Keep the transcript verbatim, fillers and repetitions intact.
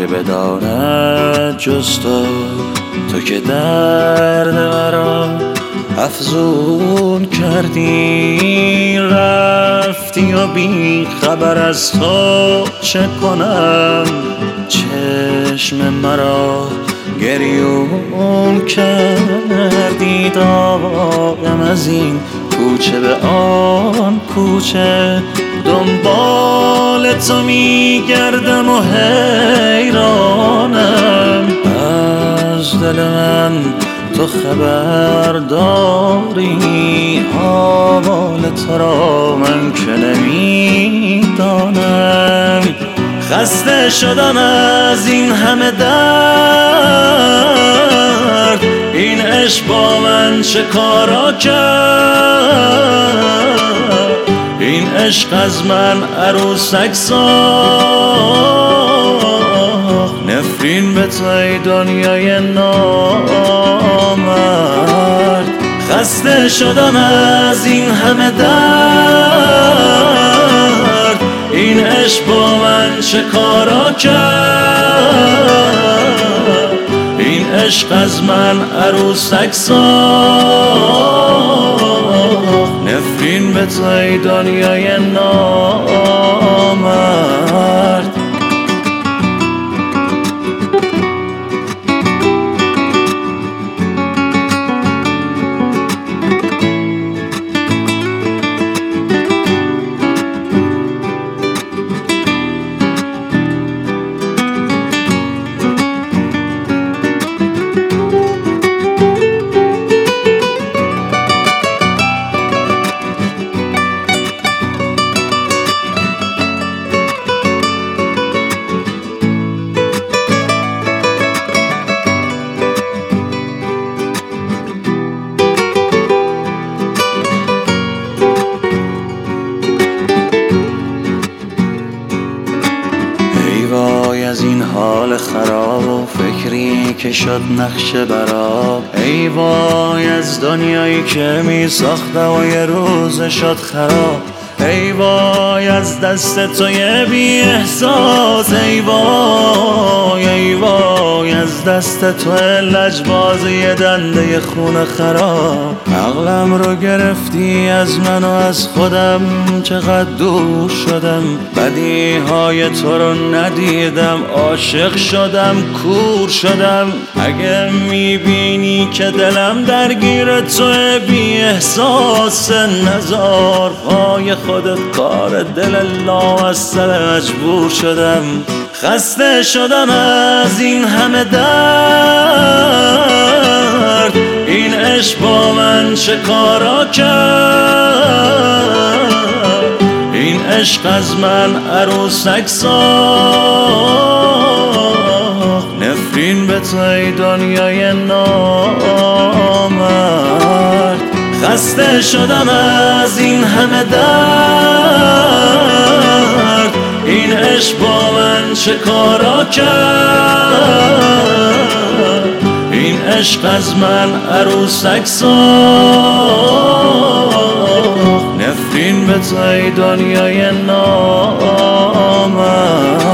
بداند جز تو، تو که درد مرا افزون کردی. رفتی و بی خبر از تو چه کنم، چشم مرا گریون کردی. داغم از این کوچه به آن کوچه، دنبال تو میگردم و حیرانم. از دل من تو خبر داری، آوال تو را من که نمیدانم. خسته شدم از این همه درد، این عشق با من چه کارا کرد. این عشق از من عروسک ساخت، نفرین به توی دنیای نامرد. خسته شدم از این همه درد، این عشق با من چه کارا کرد. این عشق از من عروسک ساخت، نفرین به توی دنیای نامرد. از این حال خراب و فکری که شد نقش براب. ای وای از دنیایی که می ساختم و یه روز شد خراب. ای وای از دست توی بی احساس. ای وای ای وای از دست تو لجباز یه دنده خون خراب. عقلم رو گرفتی از من و از خودم، چقدر دور شدم. بدیهای تو رو ندیدم، عاشق شدم، کور شدم. اگه میبینی که دلم درگیر تو بی احساس، نزار پای خودت کار دل لامصب مجبور شدم. خسته شدم از این همه درد، این عشق با من چه کارا کرد. این عشق از من عروسک ساخت، نفرین به توی دنیای نامرد. خسته شدم از این همه درد، این عشق با من چه کارا کرد. این عشق از من عروسک ساخت، نفرین به توی دنیای نامرد.